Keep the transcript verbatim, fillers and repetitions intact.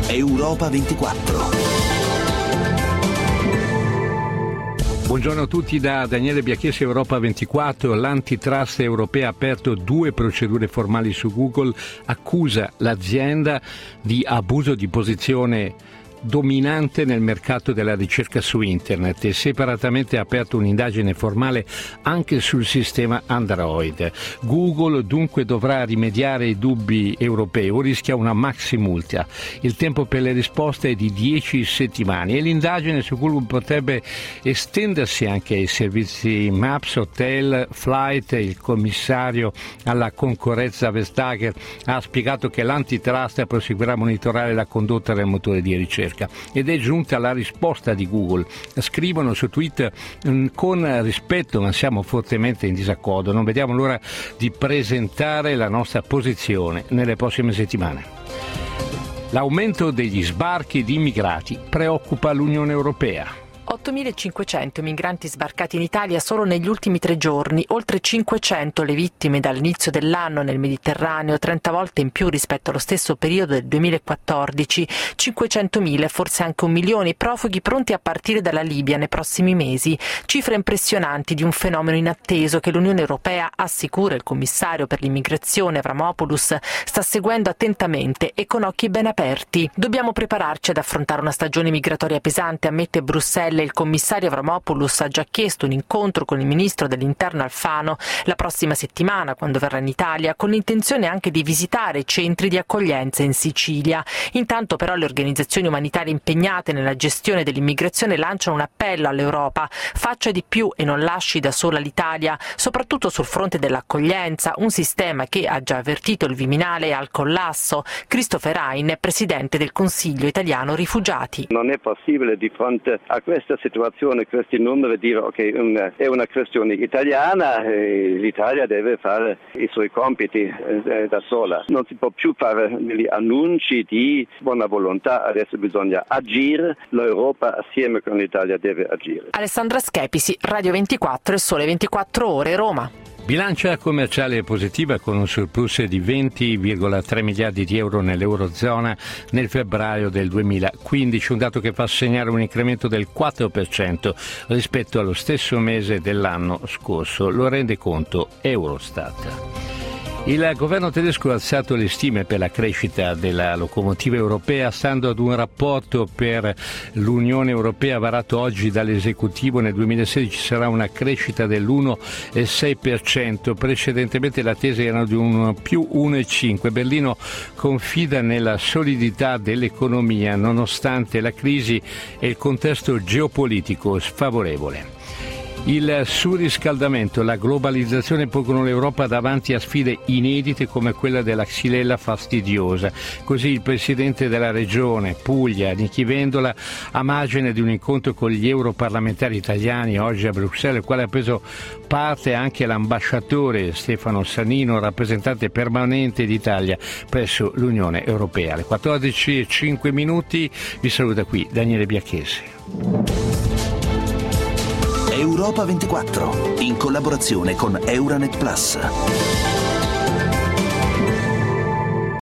Europa ventiquattro. Buongiorno a tutti da Daniele Biacchesi, Europa ventiquattro. L'antitrust europea ha aperto due procedure formali su Google, accusa l'azienda di abuso di posizione dominante nel mercato della ricerca su internet e separatamente ha aperto un'indagine formale anche sul sistema Android. Google dunque dovrà rimediare ai dubbi europei o rischia una maxi multa. Il tempo per le risposte è di dieci settimane e l'indagine su Google potrebbe estendersi anche ai servizi Maps, Hotel, Flight. Il commissario alla concorrenza Vestager ha spiegato che l'antitrust proseguirà a monitorare la condotta del motore di ricerca. Ed è giunta la risposta di Google. Scrivono su Twitter: con rispetto ma siamo fortemente in disaccordo, non vediamo l'ora di presentare la nostra posizione nelle prossime settimane. L'aumento degli sbarchi di immigrati preoccupa l'Unione Europea. ottomilacinquecento migranti sbarcati in Italia solo negli ultimi tre giorni, oltre cinquecento le vittime dall'inizio dell'anno nel Mediterraneo, trenta volte in più rispetto allo stesso periodo del duemilaquattordici, cinquecentomila, forse anche un milione i profughi pronti a partire dalla Libia nei prossimi mesi, cifre impressionanti di un fenomeno inatteso che l'Unione Europea, assicura il commissario per l'immigrazione Avramopoulos, sta seguendo attentamente e con occhi ben aperti. Dobbiamo prepararci ad affrontare una stagione migratoria pesante, ammette Bruxelles. Il commissario Avramopoulos ha già chiesto un incontro con il ministro dell'Interno Alfano la prossima settimana, quando verrà in Italia, con l'intenzione anche di visitare i centri di accoglienza in Sicilia. Intanto però le organizzazioni umanitarie impegnate nella gestione dell'immigrazione lanciano un appello all'Europa: faccia di più e non lasci da sola l'Italia, soprattutto sul fronte dell'accoglienza, un sistema che ha già avvertito il Viminale al collasso. Christopher Hein, presidente del Consiglio italiano rifugiati. Non è possibile di fronte a questa situazione, questi numeri, dire ok, una, è una questione italiana e l'Italia deve fare i suoi compiti eh, da sola. Non si può più fare degli annunci di buona volontà, adesso bisogna agire, l'Europa assieme con l'Italia deve agire. Alessandra Schepisi, Radio ventiquattro e Sole ventiquattro Ore, Roma. Bilancia commerciale positiva con un surplus di venti virgola tre miliardi di euro nell'Eurozona nel febbraio del duemilaquindici, un dato che fa segnare un incremento del quattro per cento rispetto allo stesso mese dell'anno scorso, lo rende conto Eurostat. Il governo tedesco ha alzato le stime per la crescita della locomotiva europea, stando ad un rapporto per l'Unione Europea varato oggi dall'esecutivo. Nel duemilasedici sarà una crescita dell'uno virgola sei per cento, precedentemente le attese erano di un più uno virgola cinque per cento. Berlino confida nella solidità dell'economia nonostante la crisi e il contesto geopolitico sfavorevole. Il surriscaldamento e la globalizzazione pongono l'Europa davanti a sfide inedite come quella della xylella fastidiosa. Così il presidente della regione Puglia, Nichi Vendola, a margine di un incontro con gli europarlamentari italiani oggi a Bruxelles, al quale ha preso parte anche l'ambasciatore Stefano Sannino, rappresentante permanente d'Italia presso l'Unione Europea. Alle quattordici e cinque minuti vi saluta qui Daniele Biacchesi. Europa ventiquattro, in collaborazione con Euranet Plus.